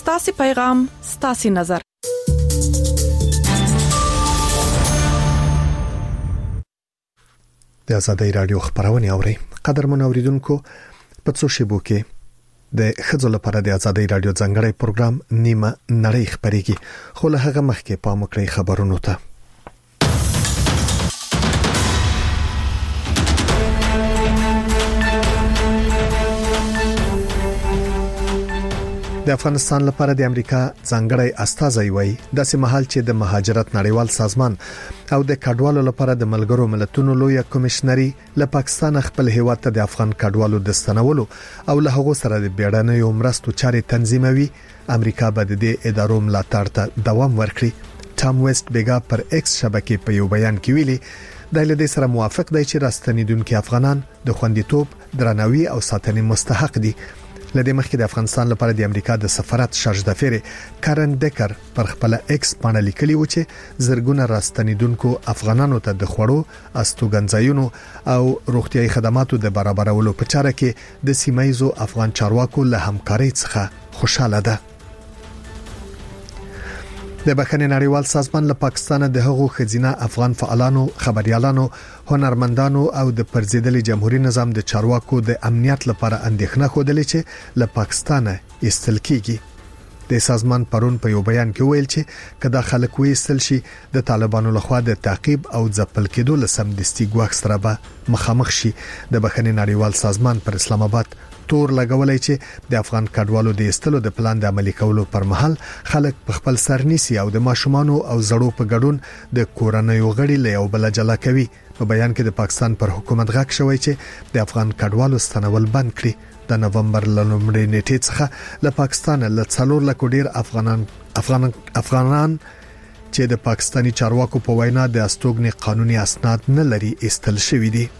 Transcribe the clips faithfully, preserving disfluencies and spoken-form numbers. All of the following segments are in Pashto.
ستاسو پیغام ستاسو نظر. د آزادۍ رادیو خبرونه اوري. قدرمن اوریدونکو، په څو شیبو کې د خځو لپاره د آزادۍ رادیو ځانګړی پروګرام نیمه نړۍ خبريږي، خو له هغه مخکې پام وکړئ خبرونو ته. د افغانستان لپاره د امریکا ځانګړی استازی وای د سیمهال چې د مهاجرت نړیوال سازمان او د کډوالو لپاره د ملګرو ملتونو لوی کمشنري له پاکستان خپل هیواد ته د افغان کډوالو د ستنولو او له هغو سره د بیړنیو مرستو چارې تنظیموي. امریکا به د دې ادارو ملاتړ ته دوام ورکړي. ټام ویسټ بیګا پر ایکس شبکې په یو بیان کې ویلي د لدې سره موافق دی چې راستنیدونکو افغانان د خوندیتوب، درناوي او ساتنې مستحق دي. لدې مخکې د افغانستان لپاره د امریکا د سفارت شارج دفیر کارن ډکر پر خپل ایکس باندې لیکلی و چې زرګونه راستنیدونکو افغانانو ته د خوړو، استوګنځایونو او روغتيایي خدماتو د برابرولو په چاره کې د سیمایزو افغان چارواکو له همکارۍ څخه خوشاله ده. د بخښنې نړیوال سازمان له پاکستان د هغو خزینه افغان فعالانو، خبريالانو، هنرمندانو او د پرزیدلي جمهوریت نظام د چارواکو د امنیت لپاره اندېښنه خوده چې له پاکستانه استل کیږي. د سازمان پرون په یو بیان کې ویل چې کدا خلک وېستل شي د طالبانو لخوا د تعقیب او ځپل کېدو لسم دستي ګواښ سره به مخامخ شي. د بخښنې نړیوال سازمان پر اسلام آباد تور لګولای چې د افغان کډوالو د استلو د پلان د عملي کولو پر مهال خلک په خپل سرنيسي او د ماشومان او زړو په ګډون د کورنۍ غړي له یو بل جلا کوي. په بیان کې د پاکستان پر حکومت غاښ شوی چې د افغان کډوالو ستنول بند کړي. د نومبر لومړۍ نیټې څخه له پاکستان له څلور لک ډیر افغانان افغان افغانان چې د پاکستانی چارواکو په وینا د استوګنې قانوني اسناد نه لري استل شوی دي.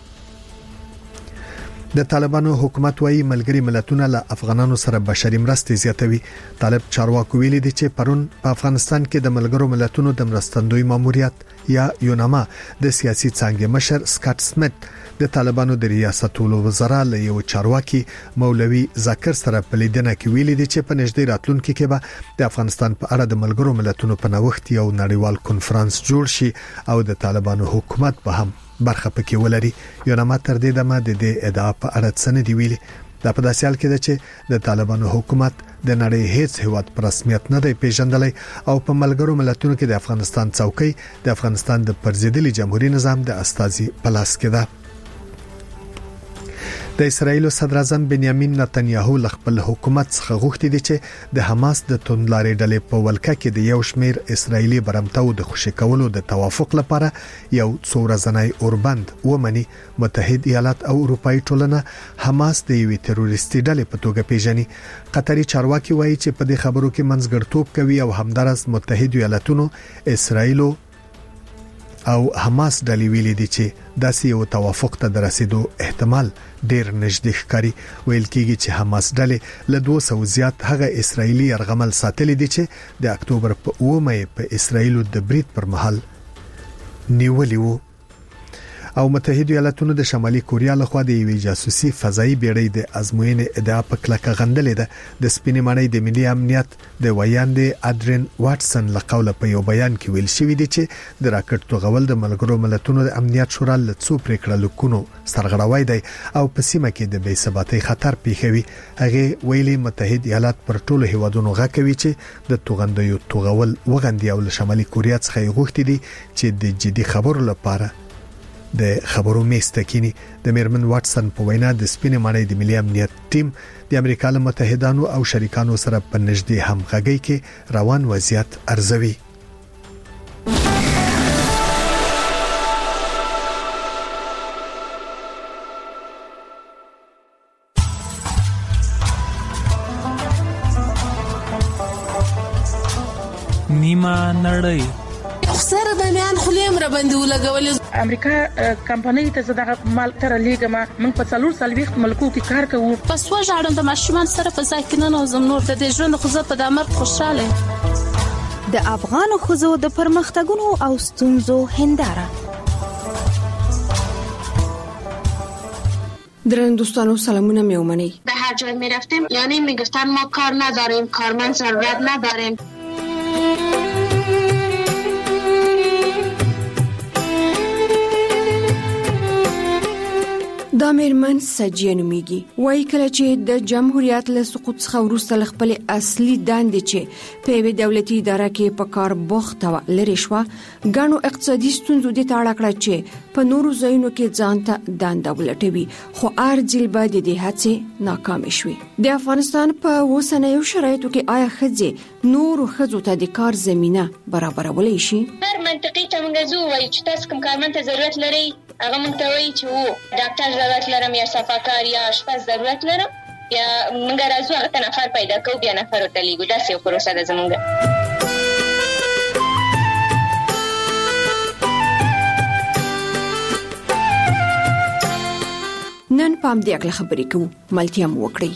د طالبانو حکومت وايي ملګری ملتونه له افغانانو سره بشري مرستې زیاتوي. طالب چارواکو ویلي دي چې پرون په افغانستان کې د ملګرو ملتونو د مرستندوی ماموریت یا یوناما د سیاسي څانګې مشر سکاټ سمیت د طالبانو د ریاست الوزرا له یو چارواکي مولوي ذکر سره په لیدنه کې ویلي دي چې په نږدې راتلونکي کې به د افغانستان په اړه د ملګرو ملتونو په نوښت یو نړیوال کنفرانس جوړ شي او د طالبانو حکومت به هم برخه پکې ولري. یوناما تر دې دمه د دې ادعا په اړه څه نه دی ویلي. دا په داسې حال کې ده چې د طالبانو حکومت د نړۍ هیڅ هیواد پر رسمیت نه دی پیژندلی او په ملګرو ملتونو کې د افغانستان څوکۍ د افغانستان د پرزیدلي جمهوریت نظام د استازي په لاس کې ده. د اسرایل صدر اعظم بنیامین نتنیاهو خپل حکومت څخه غوښتي دي چې د حماس د توندلارې ډلې په ولکه کې د یو شمیر اسرایلی برمتو د خوشی کولو د توافق لپاره یو څو ورځنی اوربند ومني. متحد ایالات او اروپאי ټولنه حماس د یوې تروریستي ډلې په توګه پیژني. قطري چارواکي وایي چې په دې خبرو کې منځګړتوب کوي او همدارس متحد ایالاتونو، اسرایل او حماس ډلې ویلي دي چې داسې یو توافق ته د رسیدو احتمال ډیر نږدې ښکاري. ویل کېږي چې حماس ډلې له دوه سوه زیات هغه اسرایلی يرغمل ساتلي دي چې د اکتوبر په اومه په اسرایل د برید پر مهال نیولې وو. او متحد ایالاتونو د شمالي کوریا لخوا د یوې جاسوسي فضائي بیړۍ د ازموینې ادعا په کلکه غندلې ده. د سپینې ماڼۍ د ملي امنیت د ویاندې ادرین واټسن لقوله په یو بیان کې ویل شوی دی چې د راکټ توغول د ملګرو ملتونو د امنیت شورا له څو پریکړه لیکونو سرغړاوی دی او په سیمه کې د بې ثباتۍ خطر پیښوي. هغه ویلي متحد ایالات پر ټولو هیوادونو غاکوي چې د توغندیو توغول وغندي او له شمالي کوریا څخه غوښتي دي چې د جدي خبرو لپاره د خبرو میستکینی. د میرمن واټسن په وینا د سپینې ماڼۍ د ملي امنیت ټیم د امریکا له متحدانو او شریکانو سره په نږدې همغږي کې روان وضعیت ارزوي. نیمه نړۍ سره د میان خلیم را باندې ولګول. امریکا کمپنۍ ته زړه مال تر لیګما موږ په څلور سالويخت ملکو کې کار کوو. پس وژاړم د ماشومان سره په ځای کې نه نوزم نور د ژوند خو زه په دمر خوشاله. د افغان خزو د پرمختګونو او ستونزو هنداره. درنو دوستانو سلامونه مې ومني. د هر جای می رفتیم یعنی می گفتن ما کار نداریم، کارمند ضرورت نداریم. دا میرمن سجیه نومیږي. وایي کله چې د جمهوریت له سقوط څخه وروسته له خپل اصلي دندې چې په یوې دولتي اداره کې په کار بوخته وه لرې شوه، ګڼو اقتصادي ستونزو دې ته اړه کړه چې په نورو ځایونو کې ځان ته دنده ولټوي، خو هر ځل به د دې هڅې ناکامې شوې. د افغانستان په اوسنیو شرایطو کې آیا ښځې نورو ښځو ته د کار زمینه برابرولی شي؟ هر منطقي ته موږ زو وایي چې تاسو کوم کارمند ته ضرورت لرئ، هغه موږ ته وایي چې وو ډاکټر ضرورت لرم یا صفاکار یا اشپز ضرورت لرم، یا موږ راځو هغه ته نفر پیدا کوو، بیا نفر ورته لیږو. داسې یو پروسه ده زموږ. نن پام دې اکله خبرې کوو، ملتیا مو وکړئ.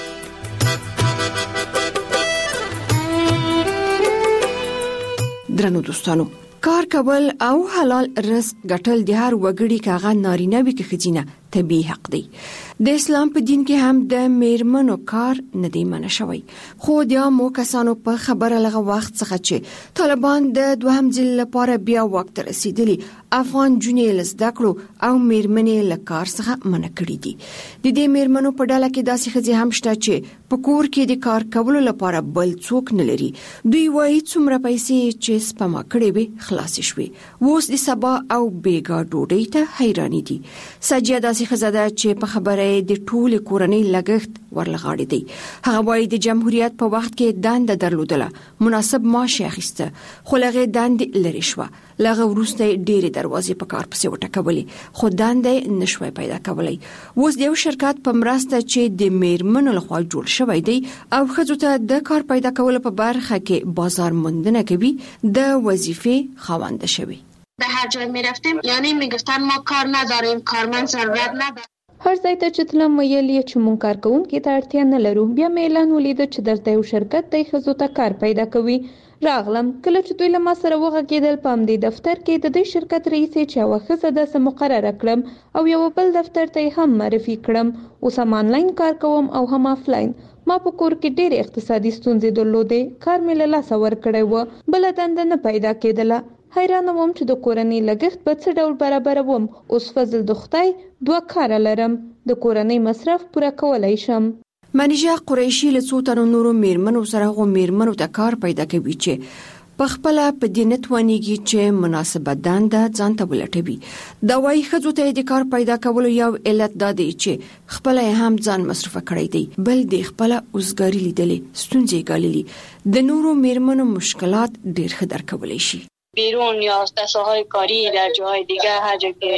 درنو دوستانو، کار کول او حلال رزق ګټل د هر وګړي کاغه نارینه وي که ښځینه طبیعي حق دی. د اسلام په دین کې هم د میرمنو کار نه دی منع شوی، خو د عامو کسانو په خبره لغه وخت څخه چې طالبان د دوهم ځل لپاره بیا واک ته رسیدلي، افغان جونې له زده کړو او میرمنې له کار څخه منع کړي دي. د دې میرمنو په ډله کې داسې ښځې هم شته چې په کور کې د کار کولو لپاره بل څوک نه لري. دوی وایي څومره پیسې چې سپما کړې وي خلاصې شوې، اوس د سبا او بیګا ډوډۍ ته حیرانې دي. سجیه داسې ښځه ده چې په خبره د ټولې کورنۍ لګښت ورلغاړي دی. هغه وایي د جمهوریت په وخت کې دنده درلودله، مناسب معاش یې اخیسته، خو لغې دندې لرې شوه. لغه وروسته ډېرې دروازې په کار پسې وټکولې، خو دنده نشوي پیدا کولی. اوس د یو شرکت په مرسته چې د میرمنو لخوا جوړ شوی دی او ښځو ته د کار پیدا کولو په برخه کې بازار موندنه کوي، د وظیفې خاونده شوی. به هر جای می رفتیم یعنی می گفتن ما کار نداریم، کارمند ضرورت نداریم. هر ځای ته چې تلم ویل یې چې مونږ کارکوونکي ته اړتیا نه لرو. بیا مې اعلان ولیده چې دلته یو شرکت دی ښځو ته کار پیدا کوي. راغلم، کله چې دوی له ما سره وغږېدل په همدې دفتر کې د دې شرکت رئیسې چې یوه ښځه داسې مقرره کړم او یو بل دفتر ته یې هم معرفي کړم. اوس هم آنلاین کار کوم او هم آفلاین. ما په کور کې ډېرې اقتصادي ستونزې درلودې، کار مې له لاسه ورکړی و، بله دنده نه پیدا کېدله. حیرانه وم چې د کورنۍ لګښت به څه ډول برابروم. اوس فضل د خدای دوه کاره لرم، د کورنۍ مصرف پوره کولی شم. منیژه قریشي له څو تنو نورو میرمنو سره هغو میرمنو ته کار پیدا کوي چې په خپله په دې نه توانېږي چې مناسبه دنده ځان ته ولټوي. دا وایي ښځو ته د کار پیدا کولو یو علت دا دی چې خپله یې هم ځان مصرفه کړی دی، بل د خپله اوزګاري لیدلې، ستونزې یې ګاللي. د نورو میرمنو مشکلات ډېر ښه درک کولی شي. بیرون یا دسته‌های کاری در جاهای دیگه هر جا که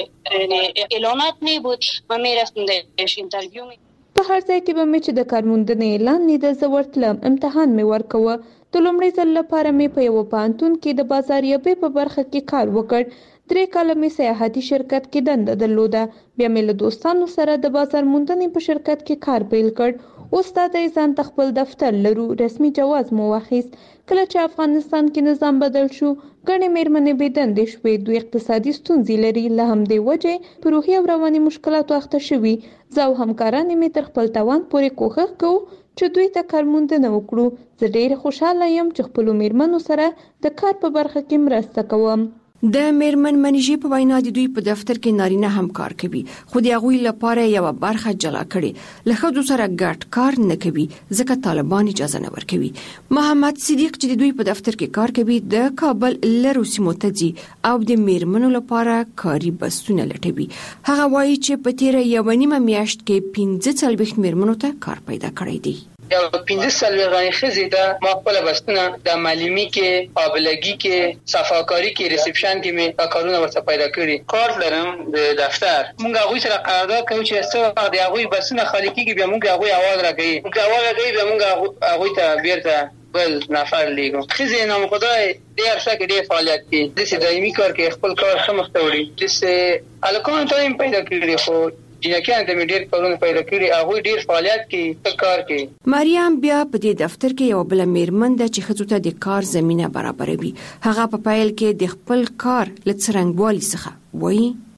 اعلانات نبود ما میرفتیم درش اینترویو می په هر ځای کې به مې چې د کارموندنې اعلان لیده زه ورتلم، امتحان مې ورکوه. د لومړي ځل لپاره مې په یوه پوهنتون کې د بازاریابۍ په برخه کې کار وکړ. درې کاله مې سیاحتي شرکت کې دنده درلوده. بیا مې له دوستانو سره د بازار موندنې په شرکت کې کار پیل کړ. اوس دا د ځان ته خپل دفتر لرو، رسمي جواز مو واخیست. کله چې افغانستان کې نظام بدل شو، ګڼې میرمنې بې دندې شوې. دوی اقتصادي ستونزې لري، له همدې وجې په روحي او رواني مشکلاتو اخته شوي. زه او همکارانې مې تر خپل توان پورې کوښښ کوو چې دوی ته کارموندنه وکړو. زه ډېره خوشحاله یم چې خپلو میرمنو سره د کار په برخه کې مرسته کوم. د میرمن منیژې په وینا د دوی په دفتر کې نارینه هم کار کوي، خو د هغوی لپاره یوه برخه جلا کړي، له ښځو سره ګډ کار نه کوي ځکه طالبان اجازه نه ورکوي. محمد صدیق چې د دوی په دفتر کې کار کوي د کابل لرو سیمو ته ځي او د میرمنو لپاره کاري بستونه لټوي. هغه وایي چې په تیره یوه نیمه میاشت کې پنځه څلوېښت میرمنو ته کار پیدا کړی دی. یو پنځه څلوېښت ښځې ته ما خپله بستونه د معلمي کې، قابلګي کې، صفاکاري کې، ریسپشن کې مې دا کارونه ورته پیدا کړي. کارت لرم د دفتر. موږ هغوی سره قرارداد کوو چې څه وخت د هغوی بسونه خالي کېږي بیا موږ هغوی اواز راکوي. موږ اواز راکوي بیا موږ هغوی ته بیرته بل نفر لیږو. ښځې نامخدای دې عرصه کې ډېر فعالیت کوي، داسې دایمي کار کوي، خپل کار ښه مخته وړي. داسې هلکانو ته یې پیدا کړي، خو جنکیانو ته مې ډېر کارونه پیدا کړي، هغوی ډېر فعالیت کوي، ښه کار کوي. مریم بیا په دې دفتر کې یوه بله میرمن ده چې ښځو ته د کار زمینه برابروي. هغه په پیل کې د خپل کار له څرنګوالي څخه وایي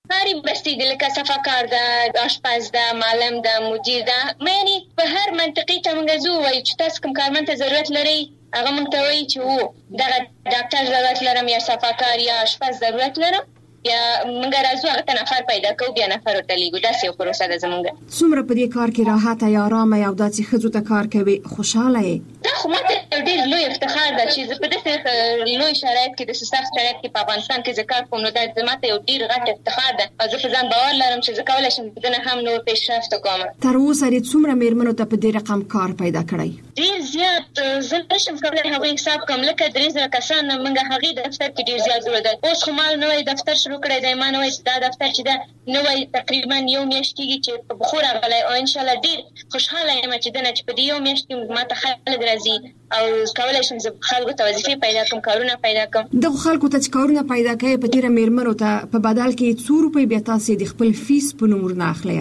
کاری بستې د لکه صفاکار ده، آشپز ده، معلم ده، مدیر ده. معنی په هر منطقې ته موږ زو وایو چې تاسو کوم کارمند ته ضرورت لرئ، هغه موږ ته وایي چې وو دغه ډاکټر ضرورت لرم یا صفاکار یا آشپز ضرورت لرم، یا موږ راځو هغه ته نفر پیدا کوو، بیا نفر ورته لیږو. داسې یو پروسه ده زموږ. څومره په دې کار کې راحته یا آرامه یا داسې ښځو ته کار کوي خوشحاله یې؟ دا خو ماته ډېر لوی افتخار ده چې زه په داسې لوی شرایط کې، داسې سخت شرایط کې په افغانستان کې زه کار کوم، نو دا ماته یو ډېر غټ افتخار ده او زه په ځان باور لرم چې زه کولی شم دنه هم نور پیشرفت وکړم. تر اوسه دې څومره مېرمنو ته په دې رقم کار پیدا کړی؟ ډېر زیات. زه نشم کولی هغوی حساب کړم، لکه درې زره کسان موږ هغې دفتر کې ډېر زیات جوړ ده. اوس خو ما نوی دفتر شروع کړی دی، ما نوی دا دفتر چې ده نوی تقریبا یو میاشت کېږي چې په بخور راغلی او انشاءالله ډېر خوشحاله یم چې دنه چې په دې یو میاشت کې ما ته خلک راځي او کولی شم زه خلکو ته وظیفې پیدا کړم، کارونه پیدا کړم. دغو خلکو ته چې کارونه پیدا کوي په تېره مېرمنو ته په بدل کې څو روپۍ بیا تاسې د خپل فیس په نوم ورنه اخلئ؟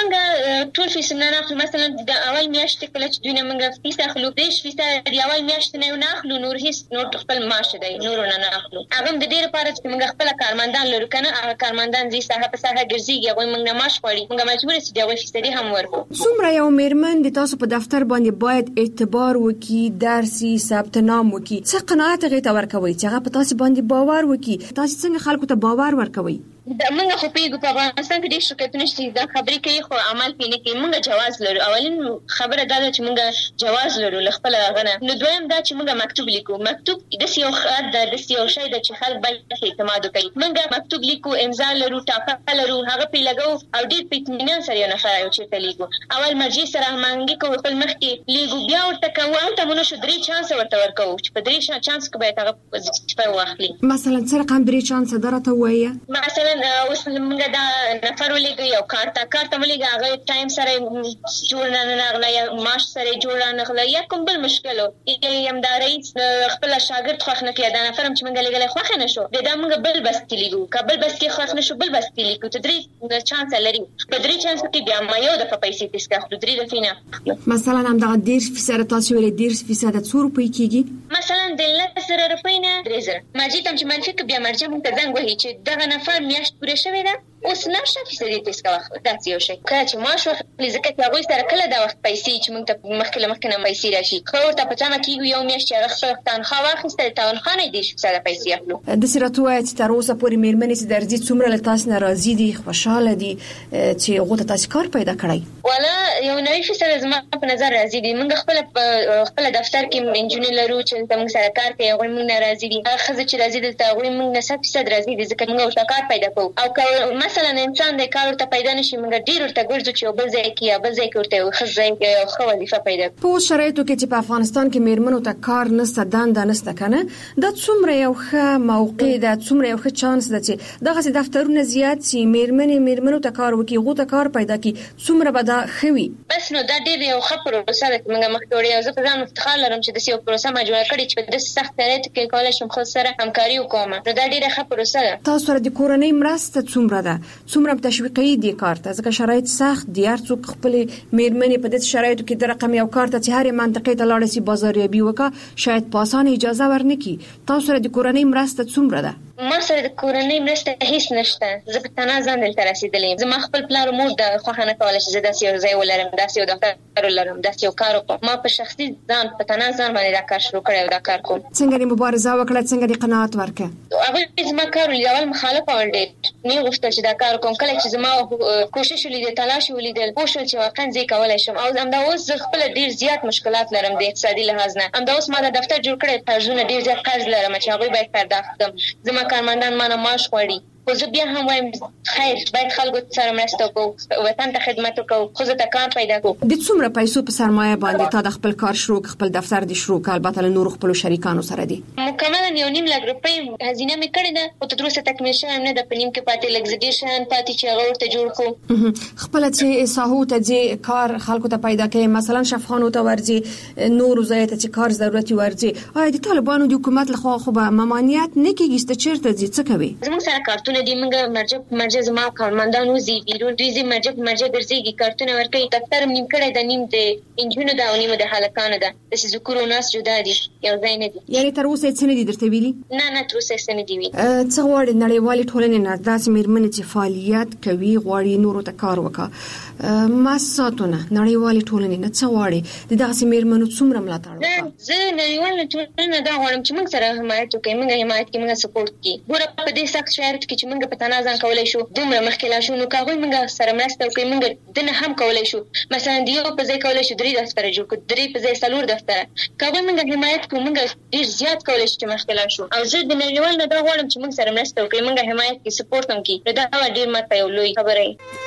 موږ ټول فیس نه اخلو. مثلا د اول میاشتې کله چې دوی نه موږ فیس اخلو، دېرش فیصده د اول میاشتې نه نه اخلو، نور هیڅ نور خپل معاش دی نور نه نه اخلو. هغه د دې لپاره چې موږ خپل کارمندان لرو کنه، هغه کارمندان زی ساحه په ساحه ګرځي، هغه موږ نه معاش غواړي، موږ مجبور یو چې د فیصدي هم ورکو. څومره یو مېرمن د تاسو په دفتر باندې باید اعتبار وکي، درسي ثبت نام وکي، څه قناعت غي ته ورکوي چې هغه په تاسو باندې باور وکي؟ تاسو څنګه خلکو ته باور ورکوي؟ دا موږ خو پیګو په افغانستان کې ډېر شرکتونه شته دا خبرې کوي خو عمل پې نه کوي. موږ جواز لرو. اولین خبره دا ده چې موږ جواز لرو له خپله هغه نه. نو دویم دا چې موږ مکتوب لیکو. مکتوب داسې یو خط ده، داسې یو شی ده چې خلک باید اعتماد وکړي. موږ مکتوب لیکو، امضا لرو، ټاپه لرو، هغه پې لګو او ډېر په اطمینان سره یو نفر یو چېرته لیکو. اول مرجع سره هماهنګي کوو، خپل مخکې لیکو، بیا ورته کوو، هلته مو نشو درې چانس ورته ورکوو چې په درې چانس کې باید هغه وظیفه واخلي. مثلا څه رقم درې چانس ده راته ووایه؟ مثلا اوس موږ دا نفر ولېږه یو کار ته کار ته ولېږه، هغه ټایم سره جوړ نه نغله یا معاش سره جوړ نه نغله یا کوم بل مشکل یا یم دا رئیس خپل شاګرد خوښ نه کړي، دا نفر هم چې موږ لېږلی خوښ نه شو، دا موږ بل بس کې لیږو. که بل بس کې خوښ نه شو بل بس کې لیږو. ته درې چانس لري، په درې چانس کې بیا ما یو دفعه پیسې تېسکه اخلو، درې دفعې نه اخلو. مثلا همدغه دېرش فیصده تاسو ویلې دېرش فیصده څو روپۍ کېږي؟ مثلا د لس زره روپۍ نه درې زره. مرجع ته هم چې منفي کړه بیا مرجع موږ ته زنګ وهي چې دغه نفر میاشت پوره شوې ده، اوس نشه فیصدي تېسکه واخله. داسې یو شی کله چې معاش واخلي، ځکه چې هغوی سره کله دا وخت پیسې چې موږ ته مخکې له مخکې نه پیسې راشي، ښه ورته په تمه کېږو یو میاشت چې هغه خپله تنخوا واخیسته، د تنخوا نه یې دېرش فیصده پیسې اخلو. داسې راته ووایه چې تر اوسه پورې مېرمنې چې درځي څومره له تاسو نه راضي دي، خوشحاله دي چې هغو ته تاسې کار پیدا کړی؟ والا یو نوي فیصده زما په نظر راضي دي. موږ خپله په خپله دفتر کې نجونې لرو چې دلته موږ سره کار کوي، هغوی موږ نه راضي دي. هغه ښځه چې راضي دلته هغوی موږ نه سل فیصد راضي دي، ځکه موږ ورته کار پیدا کوو. او که مثلا انسان دی کار ورته پیدا نشي، موږ ډېر ورته ګرځو چې یو بل ځای کې یا بل ځای کې ورته یو ښه ځای کې یو ښه وظیفه پیدا کړو. په شرایطو کې چې په افغانستان کې مېرمنو ته کار نشته، دنده نشته کنه، دا څومره یو ښه موقع ده، څومره یو ښه چانس ده چې دغسې دفترونه زیات سي، مېرمنې مېرمنو ته کار وکړي، هغو ته کار پیدا کړي، څومره به دا ښه وي؟ بس نو دا ډېر یو ښه پروسه ده چې موږ مخکې وړې او زه په ځان افتخار لرم چې داسې یو پروسه ما جوړه کړې چې په داسې سخت شرایطو کې کولی شم خپل سره همکاري وکړم. نو دا ډېره ښه پروسه ده. تاسو سره د کورنۍ مرسته څومره ده؟ څومره تشویقي دي کار ته؟ ځکه شرایط سخت دي، هر څوک خپلې مېرمنې په داسې شرایطو کې د رقم یو کار ته چې هرې منطقې ته لاړه سي بازاریابي وکړه، شاید په اسانه اجازه ورنکړي. تاسو سره د کورنۍ مرسته څومره ده؟ ما سره د کورنۍ مرسته هیڅ نشته. زه په تنها ځان دلته رسېدلې یم. زما خپل پلار او مور د خوښه نه کوله چې زه داسې یو ځای ولرم، داسې یو دفتر ولرم، داسې یو کار وکړم. ما په شخصي ځان په تنها ځان باندې دا کار شروع کړی او دا کار کوم. څنګه دې مبارزه وکړه؟ څنګه دې قناعت ورکړه؟ هغوی زما کار ولید، اول مخالفه ول، ډېر نه غوښتل چې دا کار وکړم. کله چې زما کوشش ولیدل، تلاش ولیدل، پوه شول چې واقعا زه یې کولی شم. او همدا اوس زه خپله ډېر زیات مشکلات لرم د اقتصادي لحاظ نه. همدا اوس ما دا دفتر جوړ کړی، قرضونه ډېر زیات قرض لرم چې هغوی باید پرداخت کړم. زما کارمندان ما نه معاش غواړي. خو زه بیا هم وایم خیر باید خلکو سره مرسته وکړو، وطن ته خدمت وکړو، ښځو ته کار پیدا کړو. د څومره پیسو په سرمایه باندې تا د خپل کار شروع خپل دفتر دې شروع کړ؟ البته له نورو خپلو شریکانو سره دي. مکملا یو نیم لک روپۍ هزینه مې کړې ده، خو تر اوسه تکمیل شوی نه ده. په نیم کې پاتې لږ څه ډېر شیان پاتې چې هغه ورته جوړ کړو. خپله چې ساحو ته ځې کار خلکو ته پیدا کوي، مثلا شفخانو ته ورځې، نورو ځایو ته چې کار ضرورت ورځي، آیا د طالبانو د حکومت لخوا خو به ممانعت نه کېږي چې چېرته ځې؟ څه کوي؟ زموږ سره کارتونه نه دی موږ مرجع مرجع زما کارمندانو زی بیرون ریزي مرجع مرجع ګرځيږي کارتونه ورکوي دفتر نیم کړی د نیم د انجونو دا نیم د هلکانو ده د ذکر او ناس جدا دي یو ځای نه دي. یعنی تر اوسه څه نه دي درته ویلي؟ نه نه تر اوسه څه نه دي ویلي. څه غواړي نړیوالې ټولنې نه داسې مېرمنې چې فعالیت کوي غواړي نورو ته کار وکړي مؤسساتونه نړیوالې ټولنې نه څه غواړي د داسې مېرمنو څومره ملاتړ وکړي؟ زه نړیوالې ټولنې دا غواړم چې موږ سره حمایت وکړي موږ حمایت کې موږ سپورټ کې ګوره په دې سخت شرایطو کې چې موږ په تنها ځان کولای شو دومره مخکې لا شو نو کاغوی موږ سره مرسته وکړي موږ دنه هم کولای شو مثلا دیو په ځای کولای شو درې دفتر جوړ کړو درې په ځای څلور دفتر کاغوی موږ حمایت کوو موږ ډیر زیات کولای شو چې مخکې لا شو او زه د نړیوال نه دا غواړم چې موږ سره مرسته وکړي موږ حمایت کې سپورټ هم کې دا ډیر ماته یو لوی خبره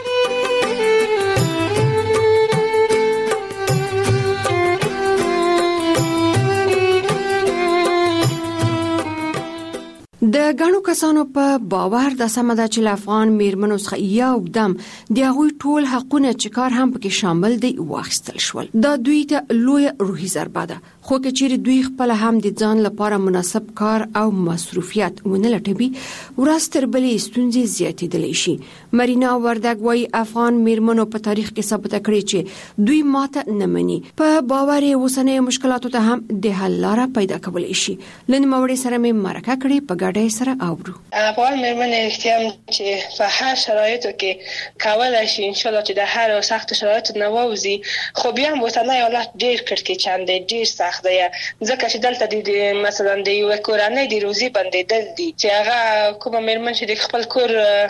د غنو کسانو په باور د سمدا چې افغان میرمنو څخه یو دم د هغوی ټول حقونه چې کار هم پکې شامل دي واخیستل شول. دا دوی ته لوی روحي ضربه ده خو که چیرې دوی خپل هم د ځان لپاره مناسب کار او مصروفیت ونه لټوي ورځ تر بلې ستونزې زیاتېدلی شي. مرینا وردګ وايي افغان میرمنو په تاریخ کې ثابت کړي چې دوی ماته نه مني په باور یې اوسنۍ مشکلاتو ته هم د حل لاره پیدا کولی شي. لن موړې سره مې مرکه کړې په ګډه سره اورو. افغان میرمنې اختیار چې په هر شرایطو کې کولای شي ان شاء الله چې د هر سخت شرایطو نه ووځي خو بیا هم وطني حالت ډیر کړکېچن دی ډیر سخت دی ځکه چې دلته د مثلا د یو کورنۍ د روزي بندیدل دي چې هغه کومه میرمن چې د خپل کور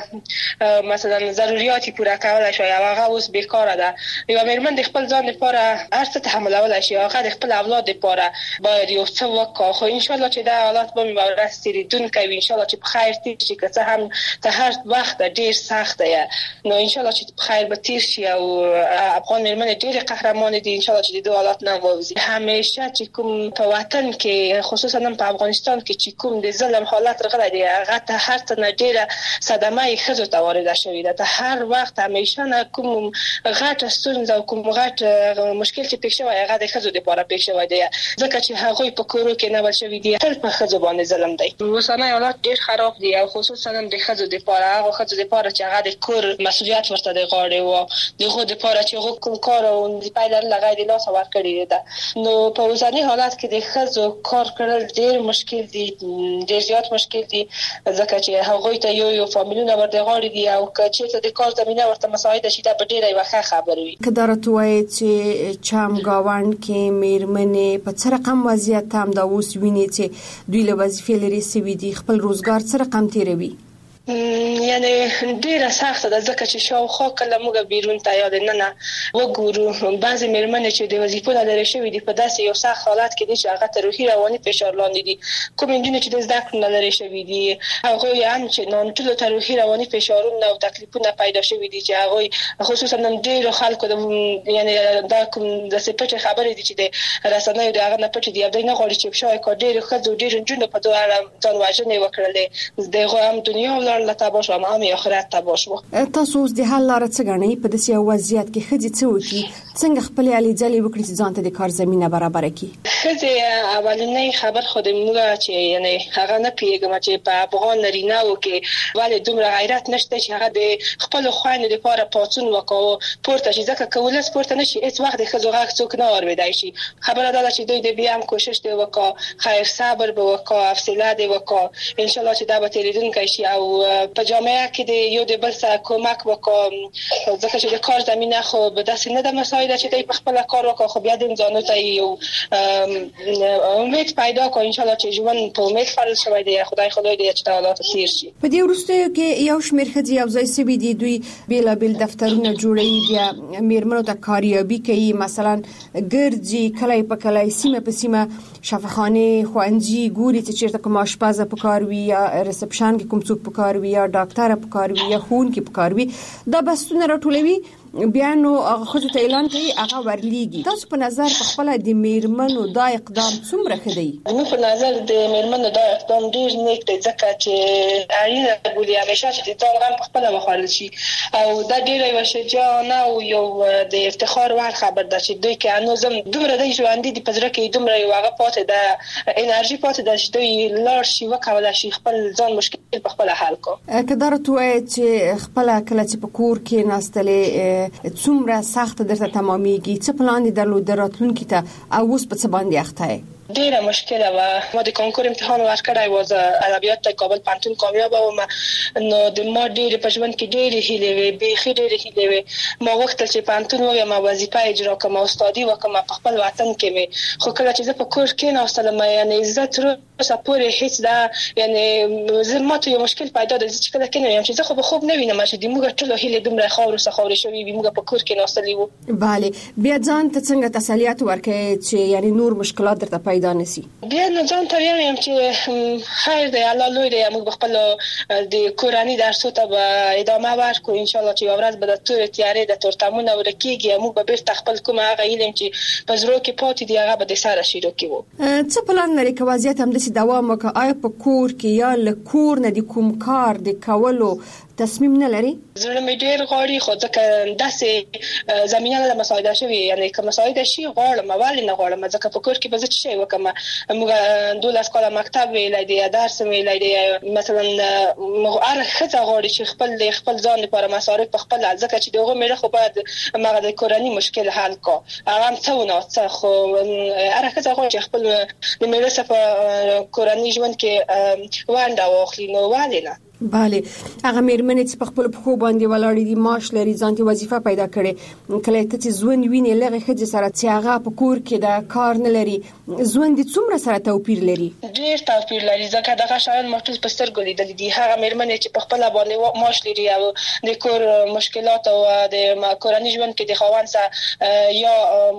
مثلا ضرورت پوره کولای شي هغه اوس بیکاره ده یو میرمن د خپل ځان لپاره هر څه تحملولای شي هغه د خپل اولاد لپاره باید یو څه وکړي خو ان شاء الله چې دا حالات به مورث تیریدون کوي ان شاء الله چې په خیر تیر شي که څه هم ته هر وخت ډیر سخت دی نو ان شاء الله چې په خیر به تیر شي او افغان میرمن ډیر قهرمان دي ان شاء الله چې د حالات نه ووځي. همیشه چې کوم په وطن کې خصوصا په افغانستان کې چې کوم د ظلم حالت راغلی دی هغه ته هر څه نه ډیره صدمه یې ښځو ته وارده شوې ده ته هر وخت همیشه نه کوم غټ ستونزه او کوم غټ مشکل چې پیښ شوی هغه د ښځو لپاره پیښ شوی دی ځکه چې هغوی په کورو کې نه شوي دي تل په ښځو باندې ظلم دی. اوسنی حالات ډیر خراب دي او خصوصا د ښځو لپاره هغه ښځو لپاره چې هغه د کور مسؤلیت ورته د غاړې و دغه لپاره چې هغه کوم کار او د پیدل لګای دي لاس ورکړي ده نو په اوسنی حالات کې د ښځو کار کول ډیر مشکل دي ډیر زیات مشکل دي ځکه چې هغوی ته یو یو فامیلونه ورته غاړي دي او چې ته د کار زمينه ورته مساعده شي دا ډیره یو ښه خبر وي. کدارت وایي چې چم گاوند کې میرمنې په څه رقم وضعیت هم دا اوس ویني چې دوی له وظیفې لري سوي دي خپل روزګار څه رقم تیروي یعنی ډیره سخته ده ځکه چې شاوخوا کله موږ بیرون ته یاد نه نه وګورو بعضې میرمنې چې د وظیفو نه لرې شوي دي په داسې یو سخت حالت کې دي چې هغه ته روحي رواني فشار لاندې دي کوم نجونې چې د زده کړو نه لرې شوي دي هغوی هم چې ټولو ته روحي رواني فشارونه او تکلیفونه پیدا شوي دي چې هغوی خصوصا نن ډیرو خلکو د یعنی دا کوم داسې پټې خبرې دي چې د رسنیو د هغه نه پټې دي او دوی نه غواړي چې شاید کا ډېرو ښځو ډېرو نجونو په دغه ځان وژنې وکړلې دغه هم دنیا لا تباش و هم آخرت تباش و. تاسو اوس د حل لاره څه غنئ په داسې وضعیت کې ښځې څه وکړي څنګه خپل علي ځلې وکړي چې ځان ته د کار زمينه برابر کړي؟ ښځې اولنۍ خبر خو د موږ چې یعنی هغه نه پیږم چې په افغان نارینه‌و کې ولې دومره غیرت نشته چې هغه د خپل خویندو لپاره پاڅون وکړي پورته شي ځکه کولای پورته نشي هیڅ وخت د ښځو غږ څوک نه اوریدای شي خبره ده چې دوی د بیا هم کوشش دی وکړي خیر صبر به وکړي حوصله دی وکړي ان شاء الله چې دا به تیریدونکی شي او په جامعه کې د یو د بل سره کومک وکړي ځکه چې د کار زمينه خو به داسې نه د مساعده چې دوی په خپل کار وکړي خو بیا د ځانو ته یو امید پیدا کړي ان شاء الله چې ژوند په امید فرض شوی دی خدای خدای دې چې حالات تیر شي. په دې وروستیو کې یو شمېر ښځې یو ځای سوي دي دوی بیلابیل دفترونه جوړوي بیا میرمنو ته کاریابي کوي مثلا ګرځي کلی په کلی سیمه په سیمه شفاخانه خوانجي ګوري چې چیرته کوم آشپزه په کار وي یا ریسپشن کې کوم څوک په کار وي یا ډاکټر په کار وي یا خون کې په کار وي دا بسونه راټولوي بیا نو خو ته اعلان کوي هغه ورليږي. تاسو په نظر په خپل د میرمنو دا اقدام څومره ښه دی؟ نو په نظر د میرمنو دا اقدام ډیر نیک دی ځکه چې اړینه بولي همیشه چې د ځان په خپل مخالل شي او دا ډیر یو شجاعانه او یو د افتخار وړ خبر ده چې دوی کې انوزم دومره د ژوند دي په ځکه کې دومره یو هغه پاتې ده انرژي پاتې ده چې دوی لار شي وکولای شي خپل ځان مشکل په خپل حل کو. کدار توه چې خپل کله چې په کور کې ناستلې څومره سخت درته تمامېږي څه پلان دي درلود راتلونکي ته او اوس په څه باندې اخته یې؟ ډیره مشکله و. ما د کنکور امتحان ورکړای و ز ادبیات ته کابل پانتون کامیاب و ما نو د ما ډیره په ژوند کې ډیره هیلې وي به خې ډیره هیلې وي. ما وخت چې پانتون و ما وظیفه اجرا کوم او استادي وکم په خپل وطن کې وي خو کله چې زه په کور کې نه استلم یعنی عزت رو سپورې هیڅ دا یعنی زه ما ته یو مشکل پیدا ده چې کله کې نه یم چې زه خو به خوب نه وینم چې د موږ ټول هیلې دومره خاور سره خاور شوی وي موږ په کور کې نه استلې وو. bale بیا ځان ته څنګه تسلیت ورکړي چې یعنی نور مشکلات درته پیدا نشي؟ بیا نه ځان ته وایم چې خیر دی الله لوی دی موږ خپل د کورانی درسو ته ادامه ورکړو ان شاء الله چې ورځ به د تور تیارې د تورتمونه ورکیږي موږ به بیرته خپل کومه هغه علم چې په زړه کې پاتې دی هغه به د سره شروع کیو. څه پلان لري که وضعیت هم د دوام وکړي آیا په کور کې یا له کور نه د کوم کار د کولو تصمیم نه لري؟ زړه مې ډېر غواړي خو ځکه داسې زمینه له مساعده شوی یعنی که مساعده شي غواړم ولې نه غواړم ځکه په کور کې به زه څه شی وکم موږ دولس کاله مکتب ویلای دی درس ویلای دی مثلا موږ هر ښځه غواړي چې خپل خپل ځان لپاره مصارف په خپل ځکه چې دغه مېړه خو باید مغه د کورنۍ مشکل حل کو هغه هم څه ونه څه خو هر ښځه غواړي چې خپل د مېړه سره کورنۍ ژوند کې وانډه واخلي نو ولې نه؟ bale هغه میرمنې چې په خپل پخو باندې ولاړې دي معاش لري ځان ته وظیفه پیدا کړي کله ته چې ژوند ویني لغه خځه سره چې هغه په کور کې دا کار نه لري ژوند څومره سره توپیر لري؟ ډېر توپیر لري ځکه دغه شایان مختص په سترګو لیدل دي هغه میرمنې چې په خپل باندې معاش لري او د کور مشکلات او د کورنۍ ژوند کې د خاوند سره یا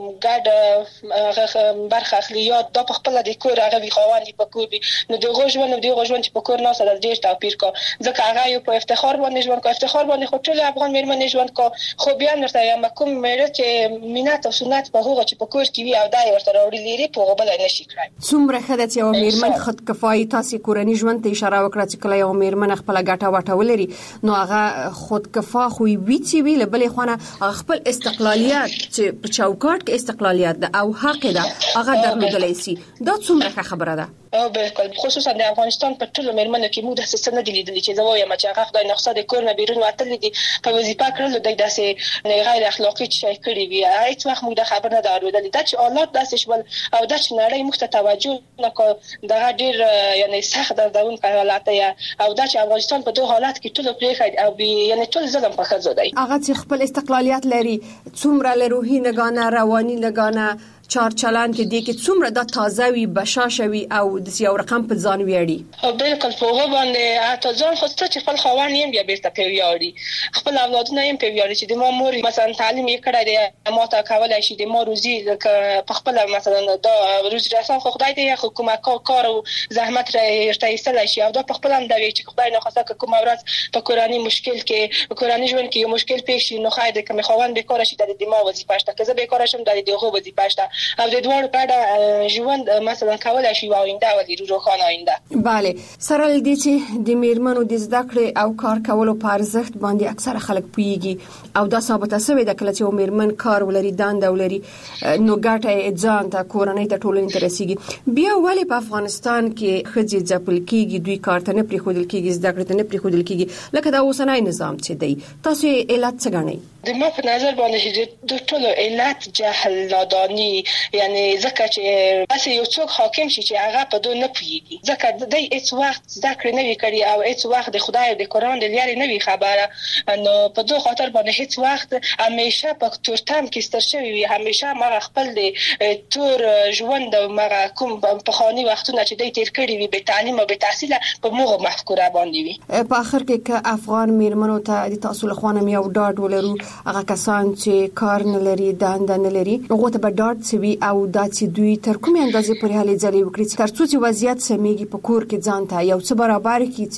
ګډ برخه اخلي یا د په خپل د کور هغه وی خاوند په کور وي نو دغه ژوند دغه ژوند چې په کور نه سره ډېر توپیر کو ځکه هغه یو په افتخار باندې ژوند کو افتخار باندې خو ټول افغان میرمنې ژوند کو خو بیا نرته یم کوم مېړه چې مینات او سنت په هغه چې په کور کې وي او دای ورته راوړي لري په هغه بل نه شي کړای. څومره خدای یو میرمن خود کفایي تاسو کورنۍ ژوند ته اشاره وکړه چې کله یو میرمن خپل ګټه واټه ولري نو هغه خود کفا خو وی چې وی بلې خونه خپل استقلالیت چې په چوکاټ کې استقلالیت ده او حق ده هغه درلودلی شي دا څومره خبره ده؟ او بالکل خصوصا د افغانستان په ټولو میرمنو کې موږ د څه نه دي لیدلي چې زه وایم چې هغه خدای نقصه د کور نه بیرون وتلي دي په وظیفه کړلو د داسې غیر اخلاقی شي کړی وي هیڅ وخت موږ د خبر نه درلودل دا چې حالات داسې شول او دا چې نړۍ موږ ته توجه نکړه دا ډېر یعنی سخت دردون حالات یا او دا چې افغانستان په دوه حالات کې ټول پرې او یعنی ټول ظلم په خځو دی هغه چې خپل استقلالیت لري څومره له روحي نگانه رواني نگانه چار چلان کې دی کې څومره د تازه وي بشاشوي او د یو رقم په ځان ویاړي او بالکل په هغه باندې حتی ځان خو څه چې خپل خوان یې بیا بیرته په ویاړي خپل اولادونه یې په ویاړي چې د ما مور مثلا تعلیم یې کړی دی ما ته کولای شي د ما روزي په خپل مثلا دا روزي رسان خو خدای دې حکومت کار او زحمت راځي شي او دا په خپل هم دی چې خدای نه خواسته کوم ورځ په کورانی مشکل کې کورانی ژوند کې یو مشکل پیښ شي نو خای دې کوم خوان به کار شي د دې ما وظیفه شته که زه به کار شم د دې غو وظیفه شته او د دوه په ژوند مثلا کولای شي آینده ولري روښانه آینده. bale سره لدی چې د میرمنو د زده کړې او کار کولو په ارزښت باندې اکثره خلک پوهیږي او دا ثابته شوې ده کله چې میرمن کار ولري دانده ولري نو ګټه ځان ته کورنۍ ته ټولنې ته رسیږي. بیا ولې په افغانستان کې ښځې ځپل کیږي دوی کار ته نه پریښودل کیږي زده کړې ته نه پریښودل کیږي لکه دا اوسنی نظام چې دی تاسو علت څه ګڼئ؟ د ما په نظر باندې د ټولو علت جهل نادانی یعنی ځکه چې بس یو څوک حاکم شي چې هغه په دوه نه پوهیږي ځکه د هیڅ وخت زده کړې نه وی کړی او هیڅ وخت د خدای او د قرآن د لارې نه وی خبره نو په دوه خاطر باندې هیڅ وخت همیشه په تورتم کې ستر شوی وي همیشه ما خپل د تور ژوند او ما کوم په خاني وختونه چې د تیر کړی وي به تعلیم او به تحصیل په موغه مفکوره باندې وي. په اخر کې که افغان میرمنو ته د تاسو له خوانه یو ډاډ ولرو هغه کسان چې کار نه لري دانده نه لري هغه ته به ډاډ سوي او دا چې دوی تر کومې اندازې پورې هلې ځلې وکړي تر څو چې وضعیت سمېږي په کور کې ځان ته یو څه برابر کړي چې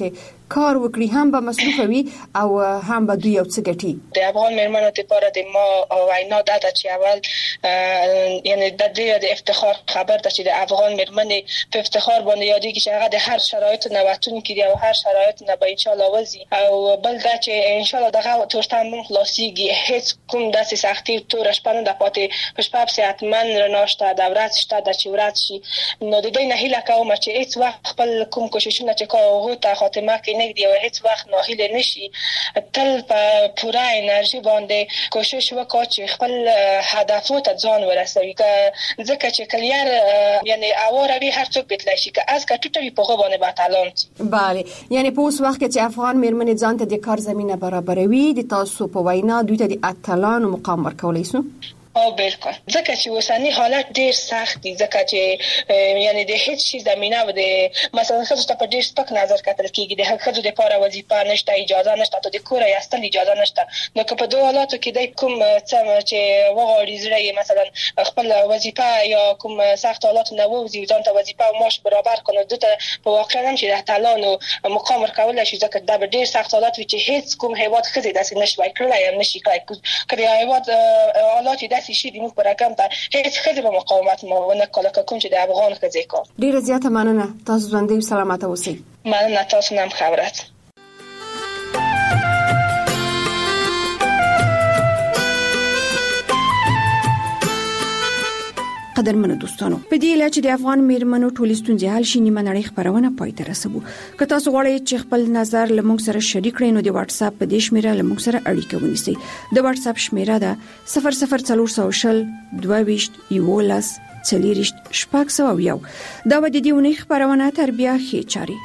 کار وکړي هم به مصروف وي او هم به دوی یو څه ګټي. د افغان مېرمنو لپاره د ما وینا دا ده چې اول یعنی د دې د افتخار خبر ده چې د افغان مېرمنې په افتخار باندې یادېږي چې هغه د هر شرایط نه وتون کړي او هر شرایط نه به ان شاء الله وځي او بل دا چې ان شاء الله دغه تورتم خلاصيږي هیڅ کوم داسې سختي تور شپه نه د پاتې په شپه ساعتمن رناشته د ورځ شته د چې ورځ شي نو د دې نه هیله کوم چې هیڅ وخت خپل کوم کوششونه چې کوو ته خاتمه کې نه دی او هیڅ وخت نه هیله نشي تل په پوره انرژي باندې کوشش وکړو چې خپل هدفو ته ځان ورسوي که ځکه چې کلیار یعنی اواره وی هر څوک بتلای شي که از کټوټوي په غو باندې باتالون. bale یعنی په اوس وخت کې چې افغان مېرمنې ځان ته د کار زمينه برابروي د تاسو په وینا دوی ته د اتلانو مقام ورکولای شو؟ او بالکل ځکه چې اوسنی حالت ډیر سخت دي ځکه چې یعنی د هیڅ شي زمينه و د مثلا خصوصا په ډیر سپک نظر کتل کېږي د خځو د لپاره وظیفه نشته اجازه نشته ته د کور یاستل اجازه نشته نو که په دوه حالاتو کې د کوم څه چې وغوړي زړه مثلا خپل وظیفه یا کوم سخت حالات نه ووزي ځان ته وظیفه او معاش برابر کنه دته په واقع هم چې د تعلانو مقام ورکول شي ځکه دا به ډیر سخت حالات وي چې هیڅ کوم هیواد خزي داسې نشوي کړلای هم نشي کړای کړي هیواد حالات شي د موږ پر رقم ته هیڅ خدای به مقاومت ما ونه کول کوم چې د افغان خزي کار. ډیره زیاته مننه تاسو ژوندۍ سلامت اوسئ. مننه تاسو نام خبرت. قدرمنو دوستانو په دې لاره چې د افغان میرمنو ټولې ستونزې حل شي نیمه نړۍ خبرونه پای ته رسوو. که تاسو غواړئ چې خپل نظر لمونږ سره شریک کړئ نو د واتس اپ په دې شمیره لمونږ سره اړیکه ونیسئ. د واتس اپ شمیره ده صفر صفر څلور سوه شل دوه ویشت یولس څلوریشت شپږ سوه یو. دا و د دې ونې خبرونه تر بیا ښې چاري.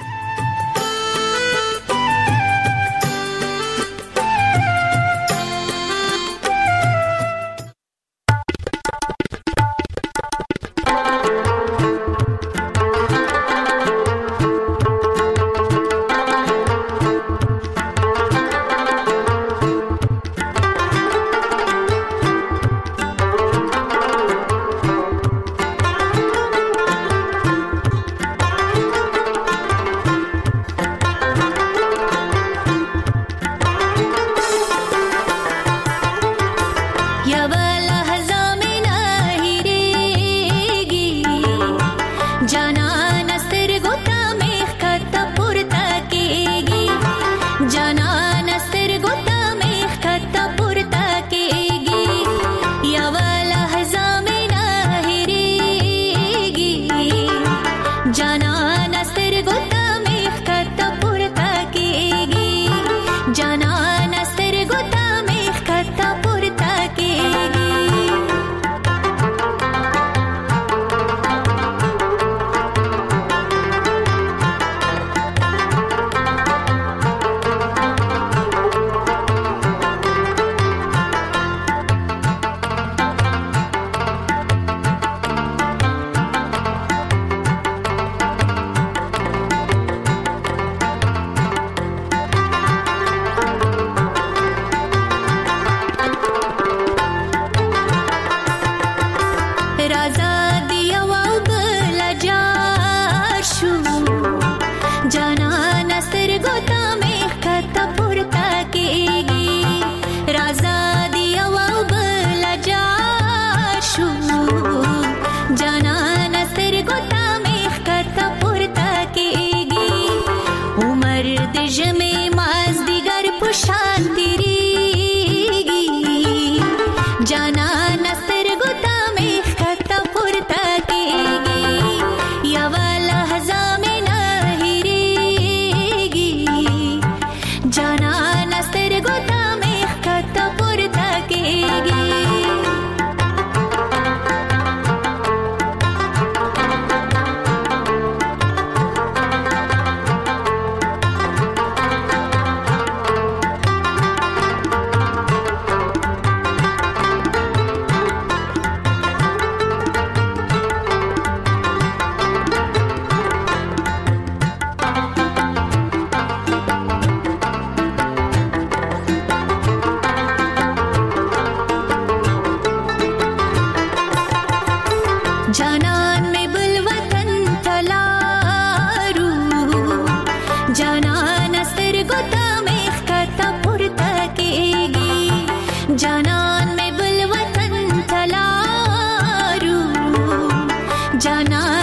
جانا